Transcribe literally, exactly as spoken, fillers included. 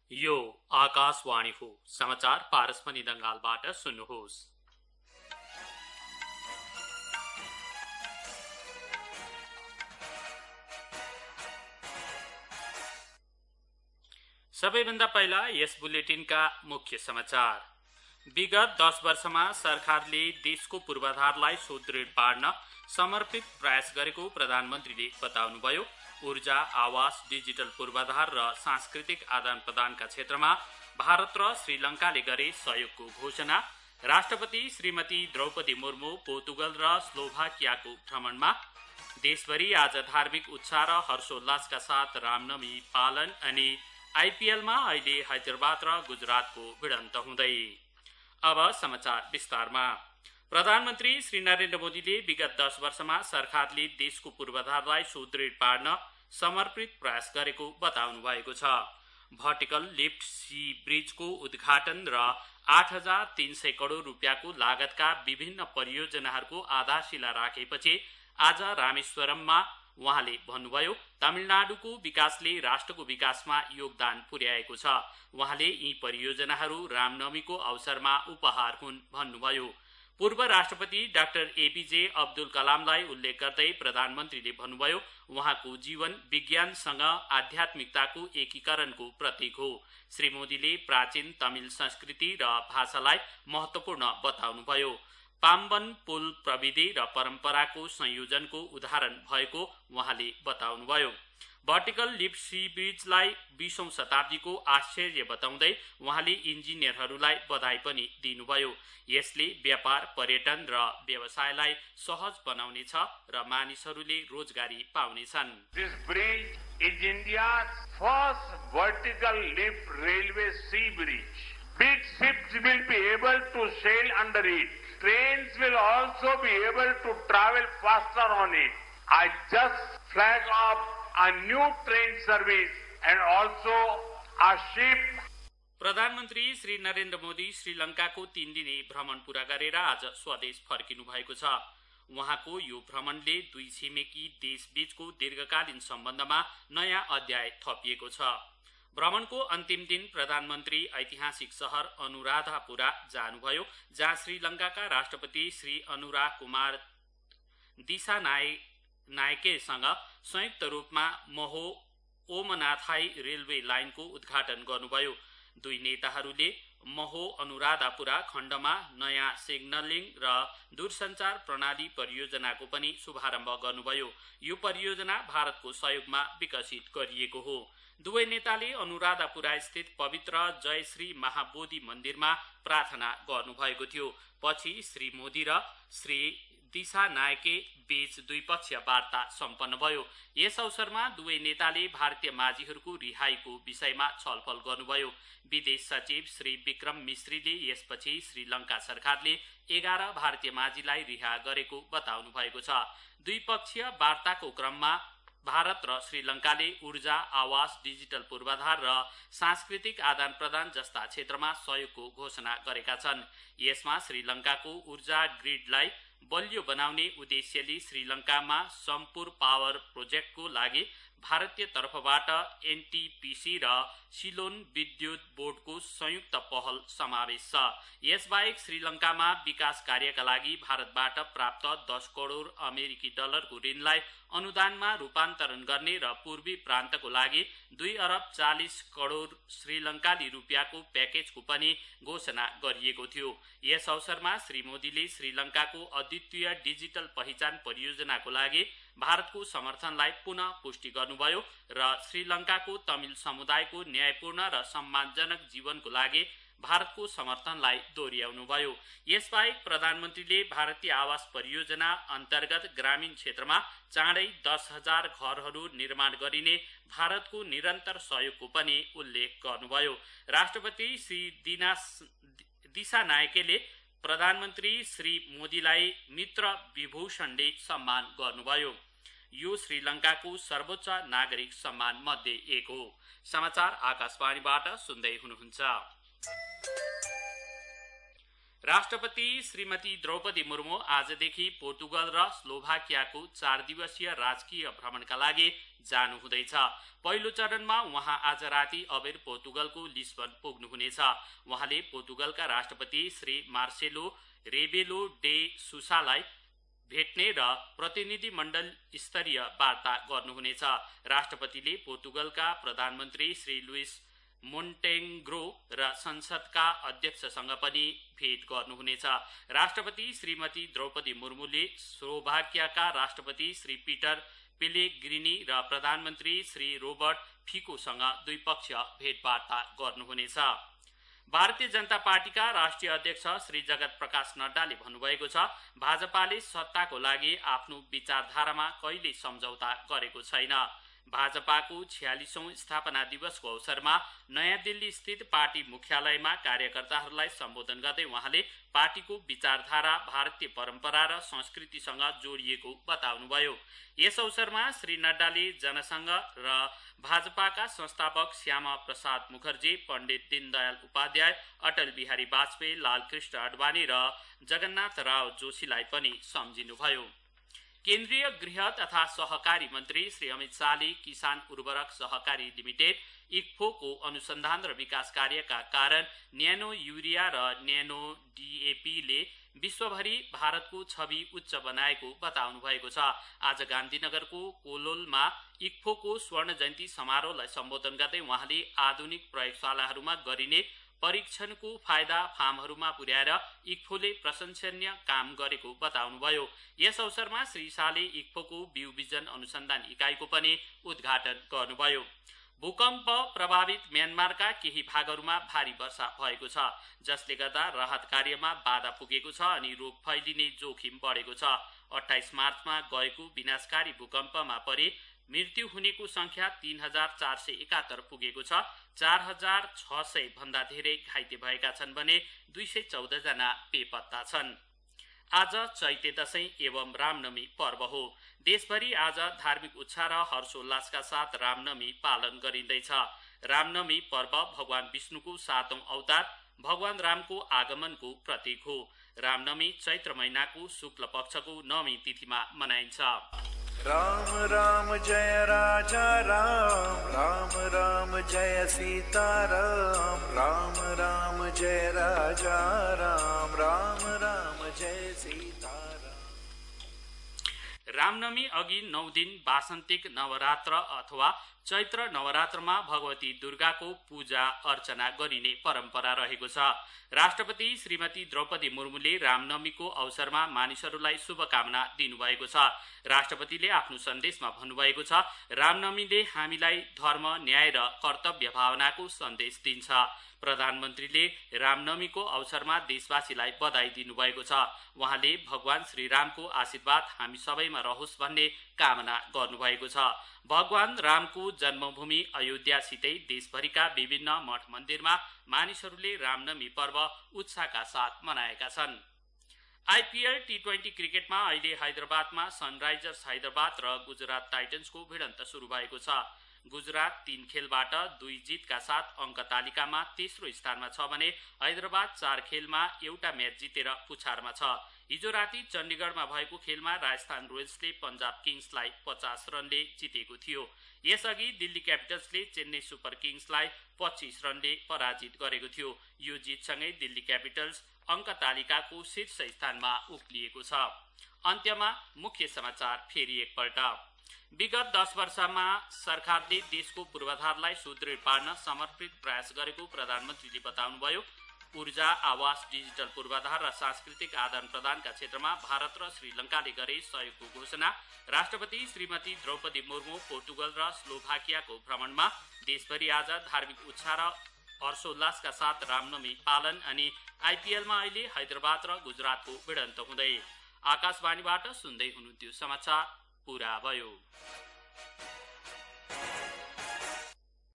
यो आकाशवाणी हो। समाचार पारसमणि दंगालबाट सुन्नुहोस्। सबैभन्दा पहिला यस बुलेटिनका मुख्य समाचार। विगत दस वर्षमा सरकारले देशको पूर्वाधारलाई सुदृढ पार्न समर्पित प्रयास गरेको प्रधानमन्त्रीले बताउनुभयो। ऊर्जा, आवास, डिजिटल पूर्वाधार र सांस्कृतिक आदान प्रदानका क्षेत्रमा भारत र श्रीलंकाले गरे सहयोगको घोषणा। राष्ट्रपति श्रीमती द्रौपदी मुर्मू पोर्तुगल र स्लोभाकियाको भ्रमणमा। देशभरि आज धार्मिक उत्साह र हर्षोल्लासका साथ रामनवमी पालन। अनि आईपीएलमा अहिले हैदराबाद र गुजरातको भिडन्त हुँदै। अब समाचार विस्तारमा। प्रधानमन्त्री श्री नरेन्द्र मोदीले विगत दस वर्षमा सरकारले देशको पूर्वाधारलाई सुदृढ पार्न समर्पित प्रयास गरेको बताउनु भएको छ। भर्टिकल लिफ्ट सी ब्रिजको उद्घाटन र आठ हजार तीन सय करोड़ रुपियाँको लागतका विभिन्न परियोजनाहरूको आधारशिला राखेपछि आज रामेश्वरममा उहाँले भन्नुभयो, तमिलनाडुको विकासले राष्ट्रको विकासमा योगदान पुर्याएको छ। उहाँले यी परियोजनाहरू रामनवमीको अवसरमा उपहार हुन् भन्नुभयो। पूर्व राष्ट्रपति डाक्टर एपीजे अब्दुल कलामलाई उल्लेख गर्दै प्रधानमन्त्रीले भन्नुभयो, उहाँको जीवन विज्ञानसँग आध्यात्मिकताको एकीकरणको प्रतीक हो। श्री मोदीले प्राचीन तमिल संस्कृति र भाषालाई महत्वपूर्ण बताउनुभयो। पाम्बन पुल प्रविधि र परम्पराको संयोजनको उदाहरण भएको उहाँले बताउनुभयो। भर्टिकल लिफ्ट सी ब्रिजलाई बीसौं शताब्दीको आश्चर्य बताउँदै उहाँले इन्जिनियरहरूलाई बधाई पनि दिनुभयो। यसले व्यापार, पर्यटन र व्यवसायलाई सहज बनाउनेछ र मानिसहरूले रोजगारी पाउनेछन्। This bridge is India's first vertical lift railway sea bridge. Big ships will be able to sail under it. Trains will also be able to travel faster on it. I just flag off a new train service and also a ship. प्रधानमन्त्री श्री नरेन्द्र मोदी श्रीलंकाको तीन दिने भ्रमण पूरा गरेर आज स्वदेश फर्किनु भएको छ। उहाँको यो भ्रमणले दुई छिमेकी देशबीचको दीर्घकालीन सम्बन्धमा नयाँ अध्याय थपिएको छ। भ्रमणको अन्तिम दिन प्रधानमन्त्री ऐतिहासिक शहर अनुराधापुरा जानुभयो, जहाँ श्रीलंकाका राष्ट्रपति श्री अनुराग कुमार दिसानायकेसँग संयुक्त रूपमा महो ओमनाथाई रेलवे लाइनको उद्घाटन गर्नुभयो। दुई नेताहरूले महो अनुराधापुरा खण्डमा नयाँ सिग्नलिङ र दूरसञ्चार प्रणाली परियोजनाको पनि शुभारम्भ गर्नुभयो। यो परियोजना भारतको सहयोगमा विकसित गरिएको हो। दुवै नेताले अनुराधापुरा स्थित पवित्र जयश्री महाबोधि मन्दिरमा प्रार्थना गर्नुभएको थियो। पछि श्री मोदी र श्री दिसानायके बीच द्विपक्षीय वार्ता सम्पन्न भयो। यस अवसरमा दुवै नेताले भारतीय माझीहरूको रिहाईको विषयमा छलफल गर्नुभयो। विदेश सचिव श्री विक्रम मिश्रीले यसपछि श्रीलंका सरकारले एघार भारतीय माझीलाई रिहा गरेको बताउनु भएको छ। द्विपक्षीय वार्ताको क्रममा भारत र श्रीलंकाले ऊर्जा, आवास, डिजिटल पूर्वाधार र सांस्कृतिक आदान प्रदान जस्ता क्षेत्रमा सहयोगको घोषणा गरेका छन्। यसमा श्रीलंकाको ऊर्जा ग्रिडलाई बलियो बनाउने उद्देश्यले श्रीलंकामा सम्पूर पावर प्रोजेक्टको लागि भारतीय तर्फबाट एनटीपीसी र सिलोन विद्युत बोर्डको संयुक्त पहल समावेश छ। यसबाहेक श्रीलंकामा विकास कार्यका लागि भारतबाट प्राप्त दस करोड़ अमेरिकी डलरको ऋणलाई अनुदानमा रूपान्तरण गर्ने र पूर्वी प्रान्तको लागि दुई अरब चालीस करोड़ श्रीलंकाली रुपियाँको प्याकेजको पनि घोषणा गरिएको थियो। यस अवसरमा श्री मोदीले श्रीलंकाको अद्वितीय डिजिटल पहिचान परियोजनाको लागि भारतको समर्थनलाई पुनः पुष्टि गर्नुभयो र श्रीलंकाको तमिल समुदायको न्यायपूर्ण र सम्मानजनक जीवनको लागि भारतको समर्थनलाई दोहोर्याउनुभयो। यसबाहेक प्रधानमन्त्रीले भारतीय आवास परियोजना अन्तर्गत ग्रामीण क्षेत्रमा चाँडै दस हजार घरहरू निर्माण गरिने भारतको निरन्तर सहयोगको पनि उल्लेख गर्नुभयो। राष्ट्रपति श्री दिसानायकेले प्रधानमन्त्री श्री मोदीलाई मित्र विभूषणले सम्मान गर्नुभयो। यो श्रीलंकाको सर्वोच्च नागरिक सम्मान मध्ये एक हो। समाचार आकाशवाणीबाट सुन्दै हुनुहुन्छ। राष्ट्रपति श्रीमती द्रौपदी मुर्मु आजदेखि पोर्तुगल र स्लोभाकियाको चार दिवसीय राजकीय भ्रमणका लागि जानुहुँदैछ। पहिलो चरणमा उहाँ आज राति अबेर पोर्तुगलको लिस्बन पुग्नुहुनेछ। उहाँले पोर्तुगलका राष्ट्रपति श्री मार्सेलो रेबेलो डे सुसालाई भेट्ने र प्रतिनिधि मण्डल स्तरीय वार्ता गर्नुहुनेछ। राष्ट्रपतिले पोर्तुगलका प्रधानमन्त्री श्री लुइस मोन्टेग्रो र संसदका अध्यक्षसँग पनि भेट गर्नुहुनेछ। राष्ट्रपति श्रीमती द्रौपदी मुर्मुले स्लोभाकियाका राष्ट्रपति श्री पीटर पेलेग्रिनी र प्रधानमन्त्री श्री रोबर्ट फिकोसँग द्विपक्षीय भेटवार्ता गर्नुहुनेछ। भारतीय जनता पार्टीका राष्ट्रिय अध्यक्ष श्री जगत प्रकाश नड्डाले भन्नुभएको छ, भाजपाले सत्ताको लागि आफ्नो विचारधारामा कहिले सम्झौता गरेको छैन। भाजपाको छयालिसौं स्थापना दिवसको अवसरमा नयाँ दिल्ली स्थित पार्टी मुख्यालयमा कार्यकर्ताहरूलाई सम्बोधन गर्दै उहाँले पार्टीको विचारधारा भारतीय परम्परा र संस्कृतिसँग जोडिएको बताउनुभयो। यस अवसरमा श्री नड्डाले जनसंघ र भाजपाका संस्थापक श्यामा प्रसाद मुखर्जी, पण्डित दीनदयाल उपाध्याय, अटल बिहारी वाजपेयी, लालकृष्ण अडवाणी र जगन्नाथ राव जोशीलाई पनि सम्झिनुभयो। केन्द्रीय गृह तथा सहकारी मन्त्री श्री अमित शाहले किसान उर्वरक सहकारी लिमिटेड इक्फोको अनुसन्धान र विकास कार्यका कारण न्यानो युरिया र न्यानो डीएपीले विश्वभरि भारतको छवि उच्च बनाएको बताउनु भएको छ। आज गान्धीनगरको कोलोलमा इक्फोको स्वर्ण जयन्ती समारोहलाई सम्बोधन गर्दै उहाँले आधुनिक प्रयोगशालाहरूमा गरिने परीक्षणको फाइदा फार्महरूमा पुर्याएर इक्फोले प्रशंसनीय काम गरेको बताउनुभयो। यस अवसरमा श्री शाहले इक्फोको बिउ बिजन अनुसन्धान इकाइको पनि उद्घाटन गर्नुभयो। भूकम्प प्रभावित म्यानमारका केही भागहरूमा भारी वर्षा भएको छ, जसले गर्दा राहत कार्यमा बाधा पुगेको छ अनि रोग फैलिने जोखिम बढेको छ। अट्ठाइस मार्चमा गएको विनाशकारी भूकम्पमा परे मृत्यु हुनेको संख्या तीन हजार चार सय एकात्तर पुगेको छ। चार हजार छ सय भन्दा धेरै घाइते भएका छन् भने दुई सय चौध जना बेपत्ता छन्। आज चैते दशैं एवं रामनवमी पर्व हो। देशभरि आज धार्मिक उत्साह र हर्षोल्लासका साथ रामनवमी पालन गरिँदैछ। रामनवमी पर्व भगवान विष्णुको सातौं अवतार भगवान रामको आगमनको प्रतीक हो। रामनवमी चैत्र महिनाको शुक्ल पक्षको नवमी तिथिमा मनाइन्छ। राम राम जय राजा राम, राम राम जय सीता राम, राम राम जय राजा राम, राम राम जय सीता राम। रामनवमी अघि नौ दिन वासन्तिक नवरात्र अथवा चैत्र नवरात्रमा भगवती दुर्गाको पूजा अर्चना गरिने परम्परा रहेको छ। राष्ट्रपति श्रीमती द्रौपदी मुर्मुले रामनवमीको अवसरमा मानिसहरूलाई शुभकामना दिनुभएको छ। राष्ट्रपतिले आफ्नो सन्देशमा भन्नुभएको छ, रामनवमीले हामीलाई धर्म, न्याय र कर्तव्य भावनाको सन्देश दिन्छ। प्रधानमन्त्रीले रामनवमीको अवसरमा देशवासीलाई बधाई दिनुभएको छ। उहाँले भगवान श्रीरामको आशीर्वाद हामी सबैमा रहोस् भन्ने कामना गर्नुभएको छ। भगवान रामको जन्मभूमि अयोध्यासितै देशभरिका विभिन्न मठ मन्दिरमा मानिसहरूले रामनवमी पर्व उत्साहका साथ मनाएका छन्। आईपीएल टी ट्वेन्टी क्रिकेटमा अहिले हैदराबादमा सनराइजर्स हैदराबाद र गुजरात टाइटन्सको भिडन्त सुरु भएको छ। गुजरात तीन खेलबाट दुई जितका साथ अंक तालिकामा तेस्रो स्थानमा छ भने हैदराबाद चार खेलमा एउटा म्याच जितेर पुछारमा छ। हिजो राति चण्डीगढमा भएको खेलमा राजस्थान रोयल्सले पंजाब किङ्सलाई पचास रनले जितेको थियो। यसअघि दिल्ली क्यापिटल्सले चेन्नई सुपर किङ्सलाई पच्चीस रनले पराजित गरेको थियो। यो जितसँगै दिल्ली क्यापिटल्स अंक तालिकाको शीर्ष स्थानमा उक्लिएको छ। अन्त्यमा मुख्य समाचार फेरि एकपल्ट। विगत दस वर्षमा सरकारले देशको पूर्वाधारलाई सुदृढ पार्न समर्पित प्रयास गरेको प्रधानमन्त्रीले बताउनुभयो। ऊर्जा, आवास, डिजिटल पूर्वाधार र सांस्कृतिक आदान प्रदानका क्षेत्रमा भारत र श्रीलङ्काले गरे सहयोगको घोषणा। राष्ट्रपति श्रीमती द्रौपदी मुर्मु पोर्तुगल र स्लोभाकियाको भ्रमणमा। देशभरि आज धार्मिक उत्साह र हर्षोल्लासका साथ रामनवमी पालन अनि आईपीएलमा अहिले हैदराबाद र गुजरातको भिडन्त हुँदै। आकाशवाणीबाट सुन्दै हुनुहुन्थ्यो समाचार पूरा भयो।